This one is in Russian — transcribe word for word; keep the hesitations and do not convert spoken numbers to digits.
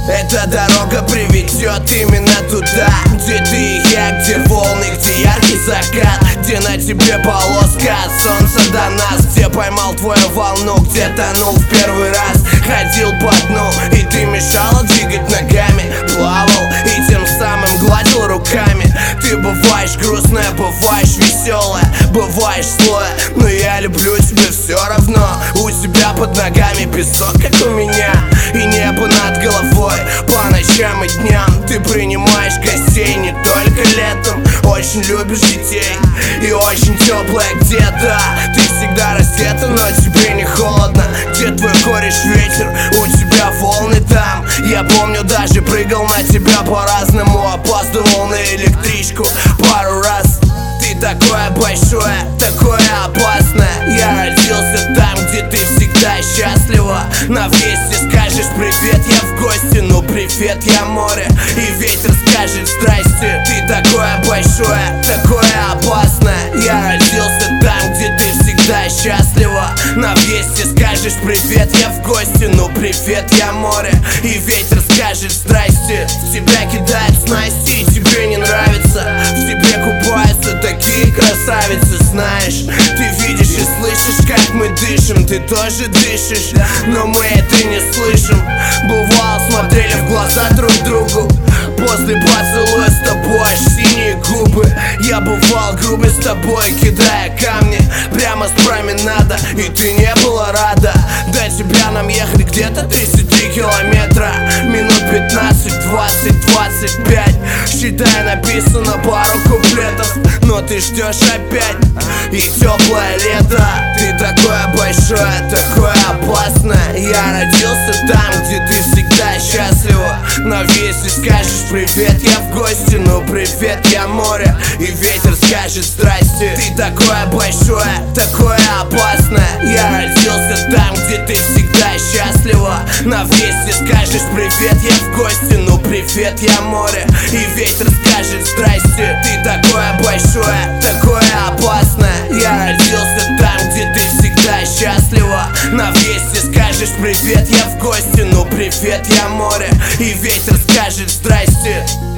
Эта дорога приведет именно туда, где ты и я, где волны, где яркий закат, где на тебе полоска от солнца до нас, где поймал твою волну, где тонул в первый раз, ходил по дну, и ты мешала двигать ногами, плавал и тем самым гладил руками. Ты бываешь грустная, бываешь веселая, бываешь злая, но я люблю тебя все равно. У тебя под ногами песок, как у меня, и небо над головой по ночам и дням. Ты принимаешь гостей не только летом, очень любишь детей и очень теплая где-то. Ты всегда раздета, но тебе не холодно. Где твой кореш ветер, у тебя волны там. Я помню, даже прыгал на тебя по-разному, опаздывал на электричку пару раз. Ты такое большое, такое опасное. Я родился там, где ты всегда счастлива. На весте скажешь привет, я в гости, ну привет, я море, и ветер скажет здрасте. Ты такое большое, такое опасное. Я родился там, где ты всегда счастлива. На весте скажешь привет, я в гости, ну привет, я море, и ветер скажет здрасте. В тебя кидают снасти, и тебе не нравится. В тебе купаются такие красавицы, знаешь. Ты видишь и слышишь, как мы дышим. Ты тоже дышишь, но мы это не слышим. Бывало, смотрели в глаза друг другу после поцелуя с тобой, аж синие губы. Я бывал грубый с тобой, кидая камни прямо с променада, и ты не была рада. До тебя нам ехать где-то тридцать три километра, минут пятнадцать, двадцать, двадцать пять. Считай, написано пару куплетов, но ты ждешь опять, и теплое лето. Ты такое большое, такое опасное. Я родился там, где ты всегда счастлива. На весе скажешь привет, я в гости, ну привет, я море, и ветер скажет здрасте. Ты такое большое, такое опасное. Я родился там, где ты всегда счастлива. На весе скажешь привет, я в гости, ну привет, я море, и ветер скажет здрасте. Ты такое большое, такое опасное. Я родился там, где ты всегда счастлива. На весе скажешь привет, я в гости, ну привет, я море, и ветер скажет здрасте.